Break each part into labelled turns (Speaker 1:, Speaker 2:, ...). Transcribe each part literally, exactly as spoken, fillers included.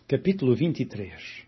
Speaker 1: Capítulo vinte e três.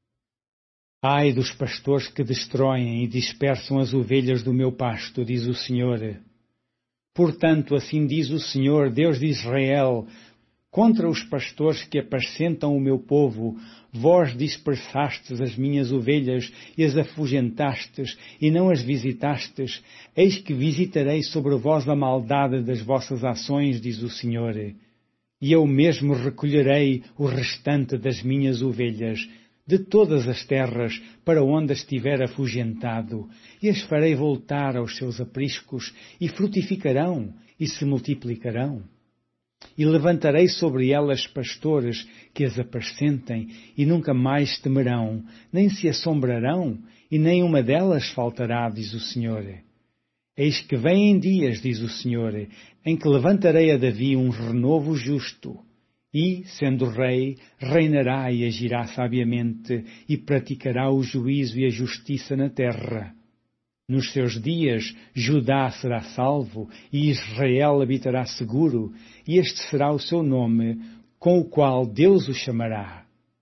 Speaker 1: Ai dos pastores que destroem e dispersam as ovelhas do meu pasto, diz o Senhor. Portanto, assim diz o Senhor, Deus de Israel, contra os pastores que apacentam o meu povo, vós dispersastes as minhas ovelhas e as afugentastes, e não as visitastes, eis que visitarei sobre vós a maldade das vossas ações, diz o Senhor. E eu mesmo recolherei o restante das minhas ovelhas, de todas as terras para onde as tiver afugentado, e as farei voltar aos seus apriscos, e frutificarão, e se multiplicarão. E levantarei sobre elas pastores que as apacentem, e nunca mais temerão, nem se assombrarão, e nem uma delas faltará, diz o Senhor. Eis que vêm dias, diz o Senhor, em que levantarei a Davi um renovo justo, e, sendo rei, reinará e agirá sabiamente, e praticará o juízo e a justiça na terra. Nos seus dias, Judá será salvo, e Israel habitará seguro, e este será o seu nome, com o qual Deus o chamará.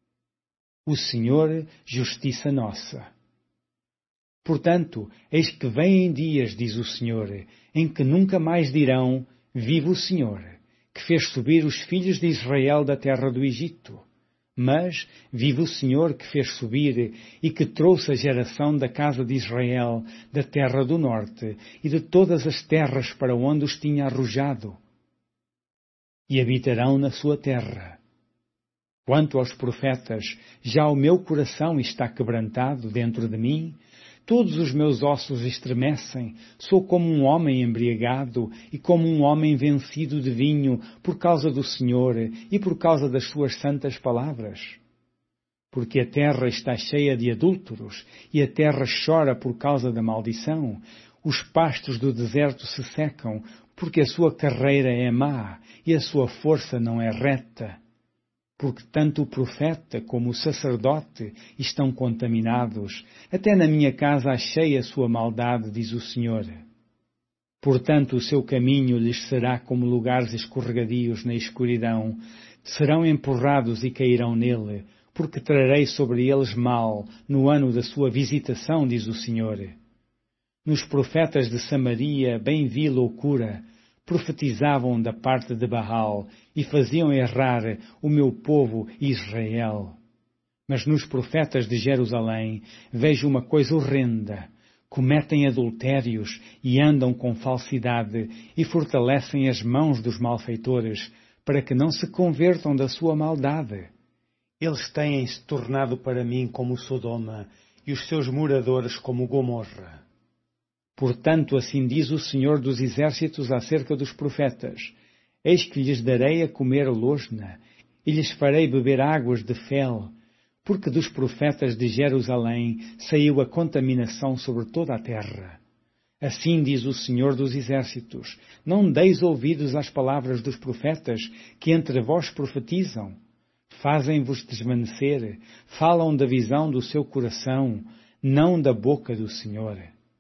Speaker 1: O Senhor, justiça nossa. Portanto, eis que vêm dias, diz o Senhor, em que nunca mais dirão, vive o Senhor, que fez subir os filhos de Israel da terra do Egito. Mas vive o Senhor que fez subir e que trouxe a geração da casa de Israel da terra do norte e de todas as terras para onde os tinha arrojado. E habitarão na sua terra. Quanto aos profetas, já o meu coração está quebrantado dentro de mim, todos os meus ossos estremecem, sou como um homem embriagado e como um homem vencido de vinho por causa do Senhor e por causa das suas santas palavras. Porque a terra está cheia de adúlteros e a terra chora por causa da maldição. Os pastos do deserto se secam, porque a sua carreira é má e a sua força não é reta. Porque tanto o profeta como o sacerdote estão contaminados, até na minha casa achei a sua maldade, diz o Senhor. Portanto, o seu caminho lhes será como lugares escorregadios na escuridão, serão empurrados e cairão nele, porque trarei sobre eles mal no ano da sua visitação, diz o Senhor. Nos profetas de Samaria bem vi loucura, profetizavam da parte de Baal e faziam errar o meu povo Israel. Mas nos profetas de Jerusalém vejo uma coisa horrenda. Cometem adultérios e andam com falsidade e fortalecem as mãos dos malfeitores para que não se convertam da sua maldade. Eles têm-se tornado para mim como Sodoma e os seus moradores como Gomorra. Portanto, assim diz o Senhor dos Exércitos acerca dos profetas, eis que lhes darei a comer losna, e lhes farei beber águas de fel, porque dos profetas de Jerusalém saiu a contaminação sobre toda a terra. Assim diz o Senhor dos Exércitos, não deis ouvidos às palavras dos profetas que entre vós profetizam. Fazem-vos desvanecer, falam da visão do seu coração, não da boca do Senhor.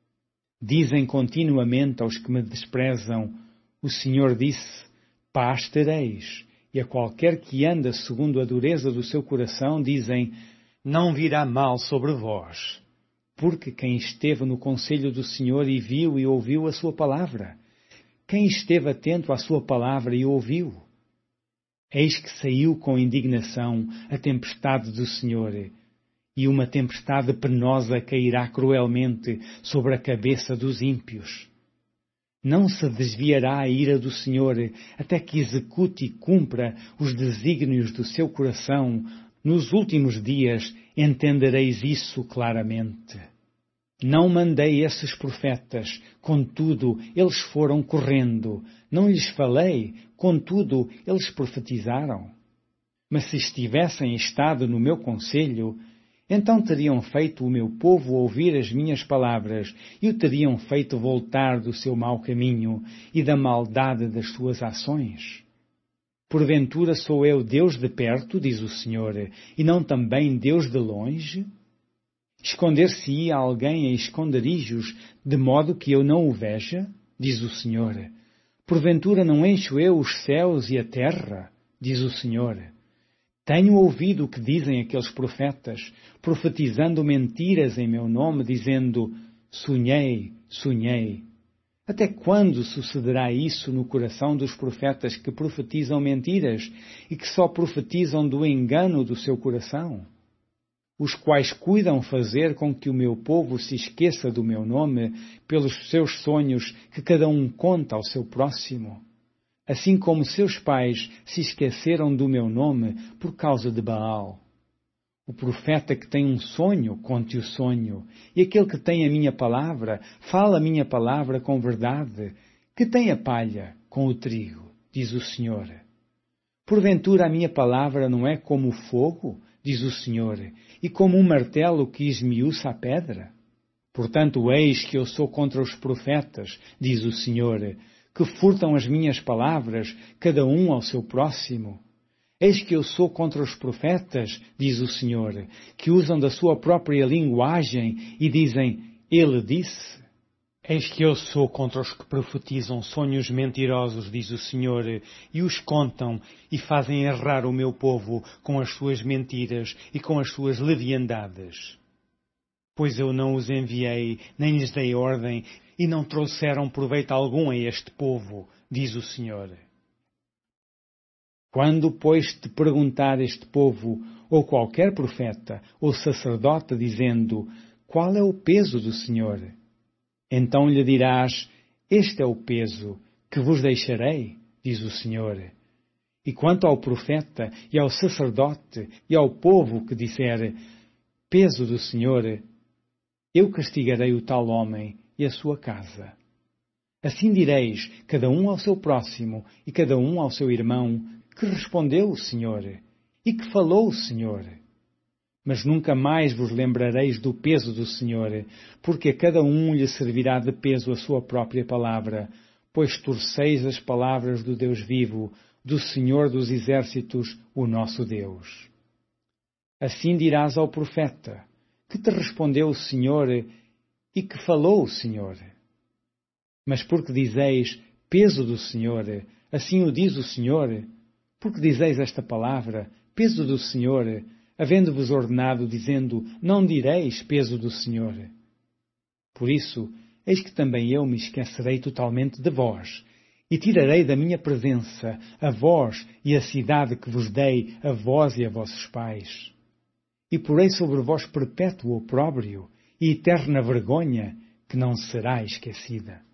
Speaker 1: Dizem continuamente aos que me desprezam, o Senhor disse, paz tereis, e a qualquer que anda segundo a dureza do seu coração, dizem, não virá mal sobre vós. Porque quem esteve no conselho do Senhor e viu e ouviu a sua palavra? Quem esteve atento à sua palavra e ouviu? Eis que saiu com indignação a tempestade do Senhor, e uma tempestade penosa cairá cruelmente sobre a cabeça dos ímpios. Não se desviará a ira do Senhor até que execute e cumpra os desígnios do seu coração. Nos últimos dias entendereis isso claramente. Não mandei esses profetas, contudo, eles foram correndo. Não lhes falei, contudo, eles profetizaram. Mas se estivessem estado no meu conselho, então teriam feito o meu povo ouvir as minhas palavras e o teriam feito voltar do seu mau caminho e da maldade das suas ações. Porventura sou eu Deus de perto, diz o Senhor, e não também Deus de longe? Esconder-se-ia alguém a esconderijos, de modo que eu não o veja, diz o Senhor. Porventura não encho eu os céus e a terra, diz o Senhor. Tenho ouvido o que dizem aqueles profetas, profetizando mentiras em meu nome, dizendo, sonhei, sonhei. Até quando sucederá isso no coração dos profetas que profetizam mentiras e que só profetizam do engano do seu coração? Os quais cuidam fazer com que o meu povo se esqueça do meu nome pelos seus sonhos que cada um conta ao seu próximo. Assim como seus pais se esqueceram do meu nome por causa de Baal. O profeta que tem um sonho, conte o sonho, e aquele que tem a minha palavra, fala a minha palavra com verdade, que tem a palha com o trigo, diz o Senhor. Porventura a minha palavra não é como o fogo, diz o Senhor, e como um martelo que esmiuça a pedra? Portanto, eis que eu sou contra os profetas, diz o Senhor, que furtam as minhas palavras, cada um ao seu próximo. Eis que eu sou contra os profetas, diz o Senhor, que usam da sua própria linguagem e dizem, ele disse. Eis que eu sou contra os que profetizam sonhos mentirosos, diz o Senhor, e os contam e fazem errar o meu povo com as suas mentiras e com as suas leviandades. Pois eu não os enviei, nem lhes dei ordem, e não trouxeram proveito algum a este povo, diz o Senhor. Quando, pois, te perguntar este povo, ou qualquer profeta, ou sacerdote, dizendo, qual é o peso do Senhor? Então lhe dirás, este é o peso que vos deixarei, diz o Senhor. E quanto ao profeta, e ao sacerdote, e ao povo que disser, peso do Senhor, eu castigarei o tal homem e a sua casa. Assim direis, cada um ao seu próximo, e cada um ao seu irmão, que respondeu o Senhor, e que falou o Senhor. Mas nunca mais vos lembrareis do peso do Senhor, porque a cada um lhe servirá de peso a sua própria palavra, pois torceis as palavras do Deus vivo, do Senhor dos exércitos, o nosso Deus. Assim dirás ao profeta, que te respondeu o Senhor, e que falou o Senhor. Mas porque dizeis, peso do Senhor, assim o diz o Senhor, porque dizeis esta palavra, peso do Senhor, havendo-vos ordenado, dizendo, não direis peso do Senhor. Por isso, eis que também eu me esquecerei totalmente de vós, e tirarei da minha presença a vós e a cidade que vos dei, a vós e a vossos pais. E porei sobre vós perpétuo opróbrio e eterna vergonha, que não será esquecida.